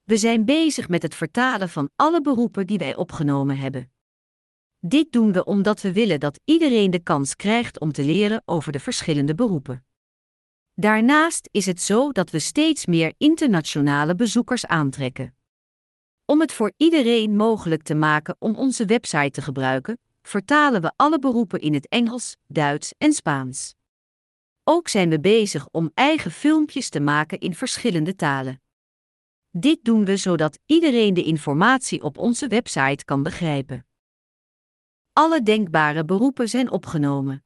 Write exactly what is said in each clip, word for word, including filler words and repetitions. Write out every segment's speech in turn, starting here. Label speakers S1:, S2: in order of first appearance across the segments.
S1: We zijn bezig met het vertalen van alle beroepen die wij opgenomen hebben. Dit doen we omdat we willen dat iedereen de kans krijgt om te leren over de verschillende beroepen. Daarnaast is het zo dat we steeds meer internationale bezoekers aantrekken. Om het voor iedereen mogelijk te maken om onze website te gebruiken, vertalen we alle beroepen in het Engels, Duits en Spaans. Ook zijn we bezig om eigen filmpjes te maken in verschillende talen. Dit doen we zodat iedereen de informatie op onze website kan begrijpen. Alle denkbare beroepen zijn opgenomen.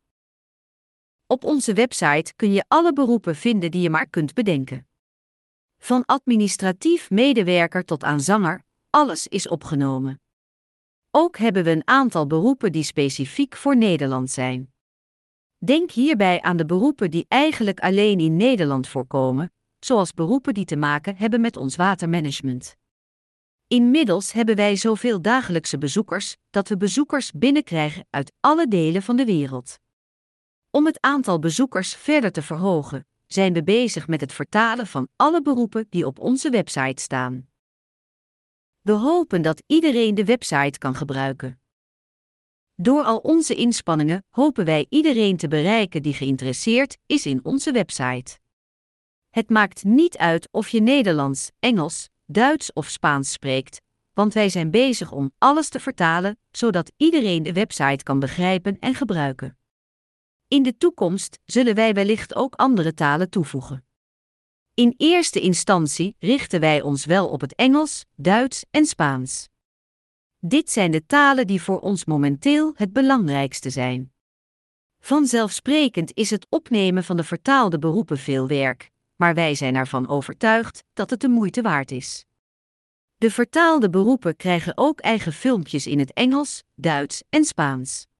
S1: Op onze website kun je alle beroepen vinden die je maar kunt bedenken. Van administratief medewerker tot aan zanger, alles is opgenomen. Ook hebben we een aantal beroepen die specifiek voor Nederland zijn. Denk hierbij aan de beroepen die eigenlijk alleen in Nederland voorkomen, zoals beroepen die te maken hebben met ons watermanagement. Inmiddels hebben wij zoveel dagelijkse bezoekers, dat we bezoekers binnenkrijgen uit alle delen van de wereld. Om het aantal bezoekers verder te verhogen, zijn we bezig met het vertalen van alle beroepen die op onze website staan. We hopen dat iedereen de website kan gebruiken. Door al onze inspanningen hopen wij iedereen te bereiken die geïnteresseerd is in onze website. Het maakt niet uit of je Nederlands, Engels, Duits of Spaans spreekt, want wij zijn bezig om alles te vertalen, zodat iedereen de website kan begrijpen en gebruiken. In de toekomst zullen wij wellicht ook andere talen toevoegen. In eerste instantie richten wij ons wel op het Engels, Duits en Spaans. Dit zijn de talen die voor ons momenteel het belangrijkste zijn. Vanzelfsprekend is het opnemen van de vertaalde beroepen veel werk, maar wij zijn ervan overtuigd dat het de moeite waard is. De vertaalde beroepen krijgen ook eigen filmpjes in het Engels, Duits en Spaans.